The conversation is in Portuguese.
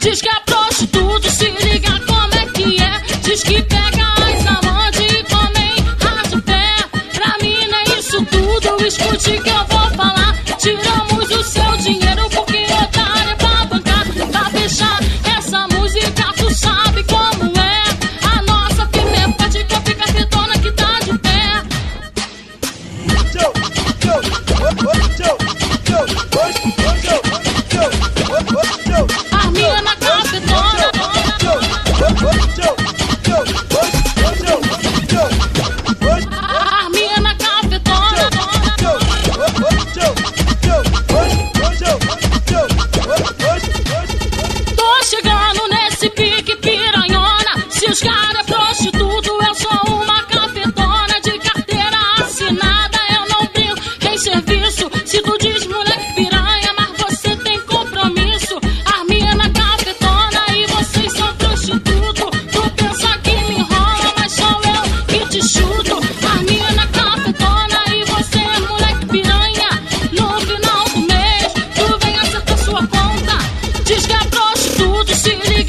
Diz que é prostituto, se liga como é que é. Diz que pega as amantes e come rastro-pé. Pra mim não é isso tudo, escute que eu vou falar. Tiramos o seu dinheiro porque otário é pra bancar. Pra fechar essa música tu sabe como é. A nossa firme é forte que fica retona que tá de pé. A minha na cafetona. A minha na cafetona. Tô chegando nesse pique piranhona. Se os caras é prostituto, eu sou uma cafetona de carteira assinada. Eu não brinco, tem serviço. Se tu diz moleque piranha, mas você tem compromisso. A minha na cafetona e vocês são prostituto. Tu pensa que me enrola, mas sou eu que te chuto. A minha na cafetona e você é moleque piranha. No final do mês, tu vem acertar sua conta. Diz que é prostituto, se liga